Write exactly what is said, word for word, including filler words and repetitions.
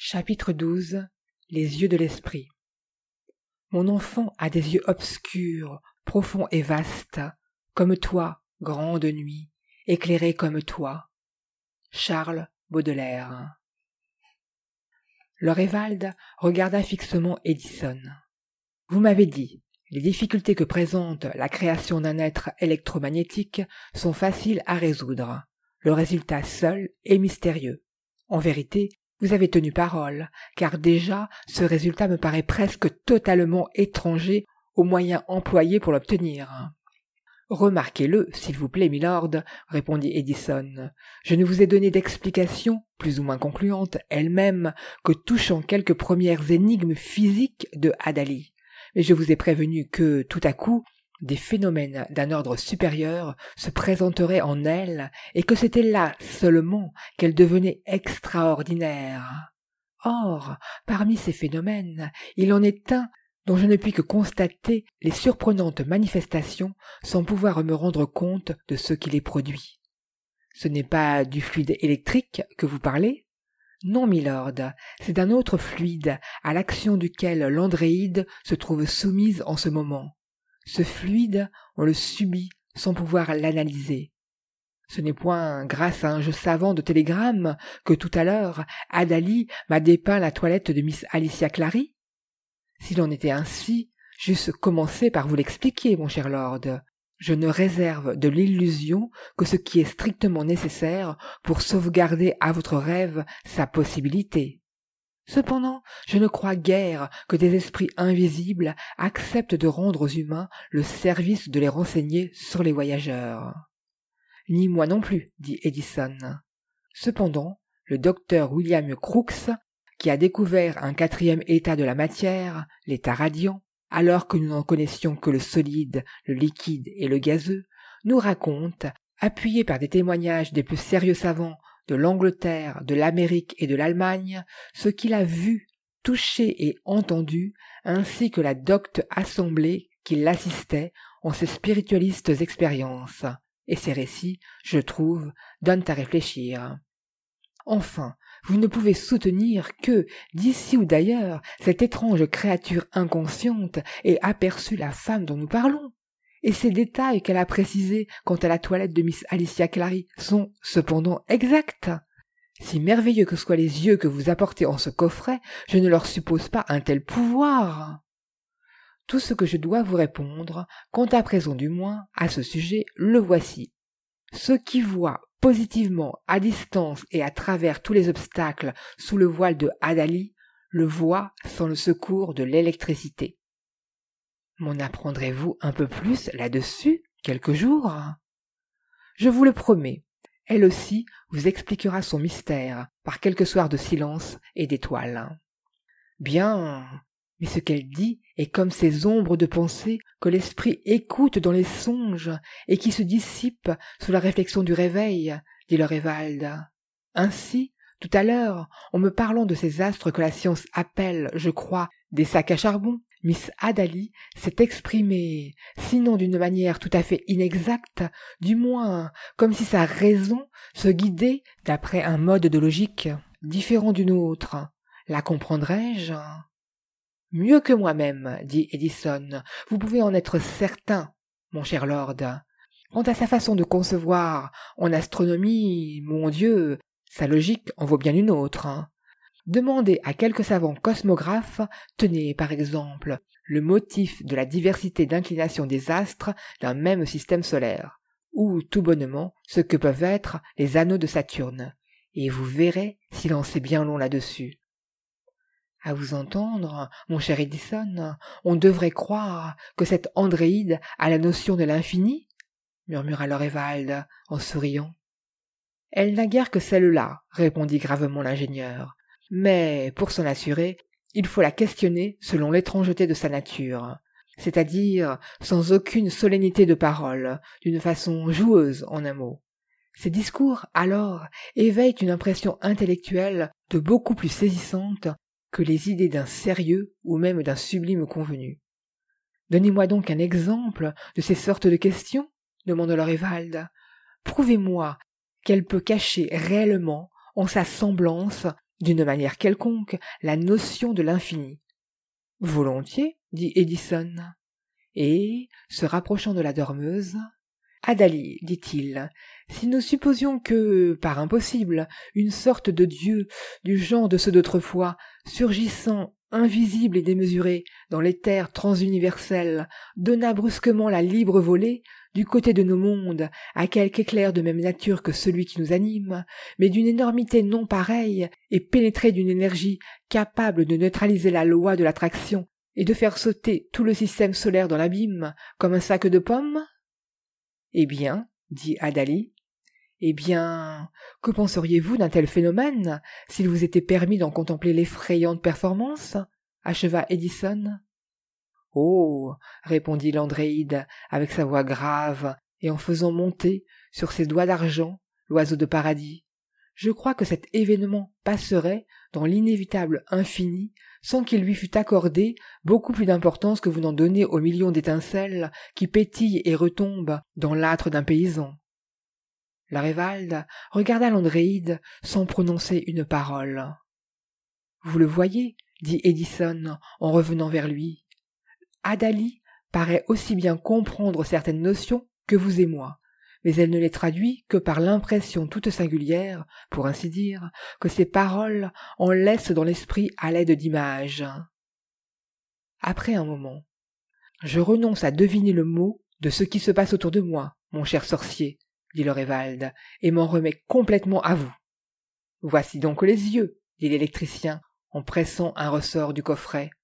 Chapitre douze. Les yeux de l'esprit. Mon enfant a des yeux obscurs, profonds et vastes, comme toi, grande nuit, éclairée comme toi. Charles Baudelaire. Lorewald regarda fixement Edison. Vous m'avez dit, les difficultés que présente la création d'un être électromagnétique sont faciles à résoudre. Le résultat seul est mystérieux. En vérité, vous avez tenu parole, car déjà ce résultat me paraît presque totalement étranger aux moyens employés pour l'obtenir. Remarquez-le, s'il vous plaît, milord, répondit Edison. Je ne vous ai donné d'explication, plus ou moins concluante, elle-même, que touchant quelques premières énigmes physiques de Hadali. Mais je vous ai prévenu que, tout à coup, des phénomènes d'un ordre supérieur se présenteraient en elle, et que c'était là seulement qu'elle devenait extraordinaire. Or, parmi ces phénomènes, il en est un dont je ne puis que constater les surprenantes manifestations sans pouvoir me rendre compte de ce qui les produit. Ce n'est pas du fluide électrique que vous parlez ? Non, milord, c'est d'un autre fluide à l'action duquel l'andréide se trouve soumise en ce moment. Ce fluide, on le subit sans pouvoir l'analyser. Ce n'est point grâce à un jeu savant de télégrammes que tout à l'heure Hadali m'a dépeint la toilette de Miss Alicia Clary. S'il en était ainsi, j'eusse commencé par vous l'expliquer, mon cher lord. Je ne réserve de l'illusion que ce qui est strictement nécessaire pour sauvegarder à votre rêve sa possibilité. Cependant, je ne crois guère que des esprits invisibles acceptent de rendre aux humains le service de les renseigner sur les voyageurs. Ni moi non plus, dit Edison. Cependant, le docteur William Crookes, qui a découvert un quatrième état de la matière, l'état radiant, alors que nous n'en connaissions que le solide, le liquide et le gazeux, nous raconte, appuyé par des témoignages des plus sérieux savants de l'Angleterre, de l'Amérique et de l'Allemagne, ce qu'il a vu, touché et entendu, ainsi que la docte assemblée qui l'assistait en ses spiritualistes expériences. Et ces récits, je trouve, donnent à réfléchir. Enfin, vous ne pouvez soutenir que, d'ici ou d'ailleurs, cette étrange créature inconsciente ait aperçu la femme dont nous parlons. Et ces détails qu'elle a précisés quant à la toilette de Miss Alicia Clary sont cependant exacts. Si merveilleux que soient les yeux que vous apportez en ce coffret, je ne leur suppose pas un tel pouvoir. Tout ce que je dois vous répondre, quant à présent du moins, à ce sujet, le voici. Ceux qui voient positivement, à distance et à travers tous les obstacles sous le voile de Hadali, le voient sans le secours de l'électricité. M'en apprendrez-vous un peu plus là-dessus, quelques jours ? Je vous le promets, elle aussi vous expliquera son mystère par quelques soirs de silence et d'étoiles. Bien, mais ce qu'elle dit est comme ces ombres de pensée que l'esprit écoute dans les songes et qui se dissipent sous la réflexion du réveil, dit Lorewald. Ainsi, tout à l'heure, en me parlant de ces astres que la science appelle, je crois, des sacs à charbon, Miss Hadali s'est exprimée, sinon d'une manière tout à fait inexacte, du moins comme si sa raison se guidait d'après un mode de logique différent du nôtre. La comprendrais-je ? Mieux que moi-même, dit Edison, vous pouvez en être certain, mon cher lord. Quant à sa façon de concevoir en astronomie, mon Dieu, sa logique en vaut bien une autre. Demandez à quelques savants cosmographes, tenez par exemple, le motif de la diversité d'inclination des astres d'un même système solaire, ou tout bonnement ce que peuvent être les anneaux de Saturne, et vous verrez s'il en sait bien long là-dessus. À vous entendre, mon cher Edison, on devrait croire que cette andréide a la notion de l'infini, murmura Lorewald en souriant. Elle n'a guère que celle-là, répondit gravement l'ingénieur. Mais, pour s'en assurer, il faut la questionner selon l'étrangeté de sa nature, c'est-à-dire sans aucune solennité de parole, d'une façon joueuse en un mot. Ces discours, alors, éveillent une impression intellectuelle de beaucoup plus saisissante que les idées d'un sérieux ou même d'un sublime convenu. Donnez-moi donc un exemple de ces sortes de questions, demanda Lorewald. Prouvez-moi qu'elle peut cacher réellement en sa semblance d'une manière quelconque, la notion de l'infini. Volontiers, dit Edison. Et, se rapprochant de la dormeuse, Adali, dit-il, si nous supposions que, par impossible, une sorte de Dieu, du genre de ceux d'autrefois, surgissant, invisible et démesuré, dans les terres transuniverselles, donna brusquement la libre volée, du côté de nos mondes, à quelque éclair de même nature que celui qui nous anime, mais d'une énormité non pareille, et pénétré d'une énergie capable de neutraliser la loi de l'attraction, et de faire sauter tout le système solaire dans l'abîme, comme un sac de pommes? Eh bien, dit Adali, eh bien, que penseriez-vous d'un tel phénomène, s'il vous était permis d'en contempler l'effrayante performance? Acheva Edison. Oh, répondit l'Andréide avec sa voix grave et en faisant monter, sur ses doigts d'argent, l'oiseau de paradis. Je crois que cet événement passerait dans l'inévitable infini sans qu'il lui fût accordé beaucoup plus d'importance que vous n'en donnez aux millions d'étincelles qui pétillent et retombent dans l'âtre d'un paysan. La Révalde regarda l'Andréide sans prononcer une parole. « Vous le voyez, dit Edison en revenant vers lui. Adali paraît aussi bien comprendre certaines notions que vous et moi, mais elle ne les traduit que par l'impression toute singulière, pour ainsi dire, que ses paroles en laissent dans l'esprit à l'aide d'images. Après un moment, je renonce à deviner le mot de ce qui se passe autour de moi, mon cher sorcier, dit le Révalde, et m'en remets complètement à vous. Voici donc les yeux, dit l'électricien, en pressant un ressort du coffret.